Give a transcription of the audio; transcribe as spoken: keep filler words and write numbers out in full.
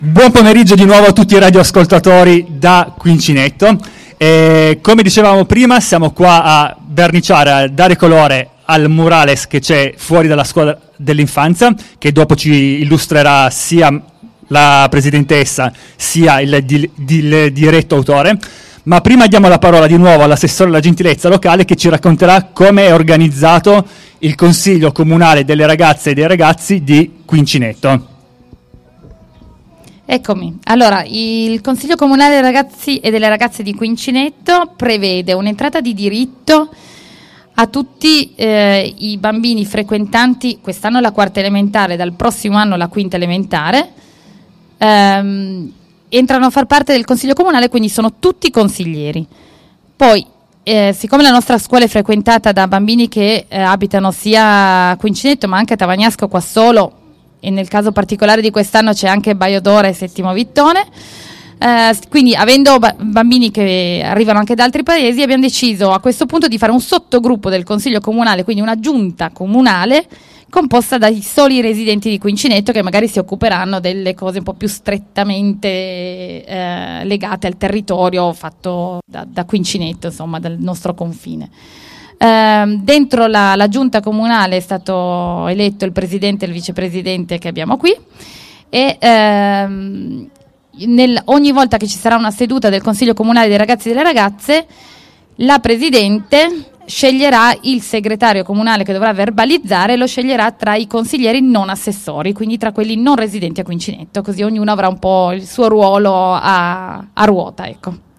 Buon pomeriggio di nuovo a tutti i radioascoltatori da Quincinetto. E come dicevamo prima, siamo qua a verniciare, a dare colore al murales che c'è fuori dalla scuola dell'infanzia, che dopo ci illustrerà sia la presidentessa sia il, il, il diretto autore. Ma prima diamo la parola di nuovo all'assessore alla gentilezza locale, che ci racconterà come è organizzato il Consiglio Comunale delle Ragazze e dei Ragazzi di Quincinetto. Eccomi, allora il Consiglio Comunale dei Ragazzi e delle Ragazze di Quincinetto prevede un'entrata di diritto a tutti eh, i bambini frequentanti quest'anno la quarta elementare, dal prossimo anno la quinta elementare. Ehm, entrano a far parte del Consiglio Comunale, quindi sono tutti consiglieri. Poi, eh, siccome la nostra scuola è frequentata da bambini che eh, abitano sia a Quincinetto ma anche a Tavagnasco, Quassolo, e nel caso particolare di quest'anno c'è anche Baiodore e Settimo Vittone, eh, quindi avendo ba- bambini che arrivano anche da altri paesi, abbiamo deciso a questo punto di fare un sottogruppo del Consiglio Comunale, quindi una giunta comunale composta dai soli residenti di Quincinetto, che magari si occuperanno delle cose un po' più strettamente eh, legate al territorio fatto da, da Quincinetto, insomma, dal nostro confine. Uh, dentro la, la giunta comunale è stato eletto il presidente e il vicepresidente che abbiamo qui, e uh, nel, ogni volta che ci sarà una seduta del Consiglio Comunale dei Ragazzi e delle Ragazze, la presidente sceglierà il segretario comunale che dovrà verbalizzare, lo sceglierà tra i consiglieri non assessori, quindi tra quelli non residenti a Quincinetto, così ognuno avrà un po' il suo ruolo a, a ruota, ecco.